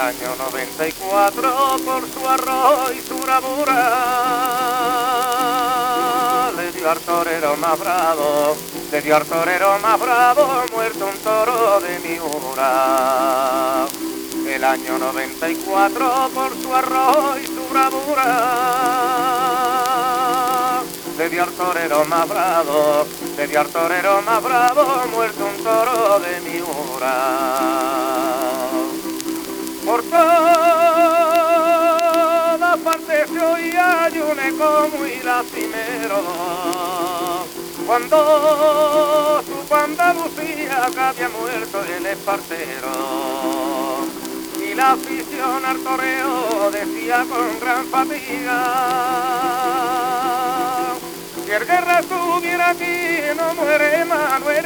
año 94 por su arroz y su bravura le dio al torero más bravo, le dio al torero más bravo, muerto un toro de Miura. El año 94 por su arroz y su bravura le dio al torero más bravo, le dio al torero más bravo, muerto un toro de Miura. Por todas partes se oía y un eco muy lastimero cuando supo Andalucía que había muerto el espartero. Y la afición al toreo decía con gran fatiga: si el Guerra estuviera aquí no muere Manuel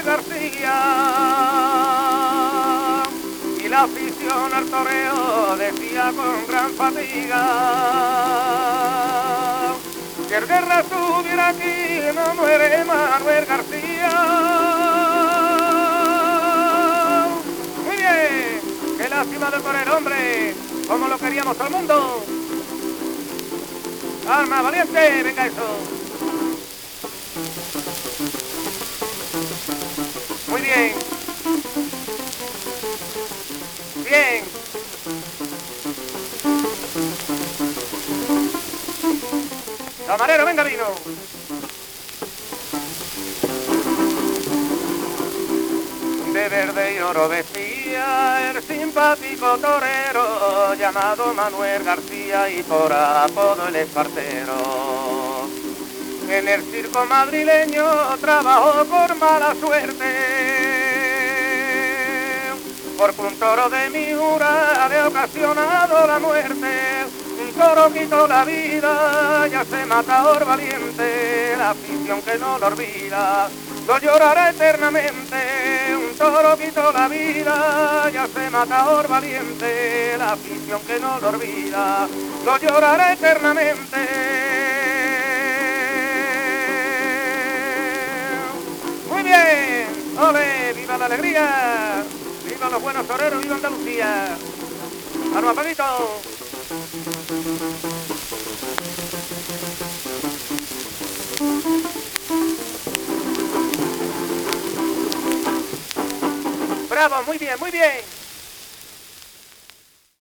García. Y la afición al toreo decía con gran fatiga: si el Guerra estuviera aquí no muere Manuel García. Muy bien, qué lástima del torero, hombre, como lo queríamos todo el mundo. Alma valiente, venga eso. Muy bien. Bien. Camarero, venga vino. De verde y oro vestía el simpático torero llamado Manuel García y por apodo el espartero. En el circo madrileño trabajó por mala suerte, porque un toro de Miura le ha ocasionado la muerte. Un toro quitó la vida, ya se matador valiente, la afición que no lo olvida lo llorará eternamente. Un toro quitó la vida, ya se matador valiente, la afición que no lo olvida lo llorará eternamente. Muy bien, ole, viva la alegría, viva los buenos toreros, viva Andalucía. ¡Vamos, Paquito! Bravo, muy bien, muy bien.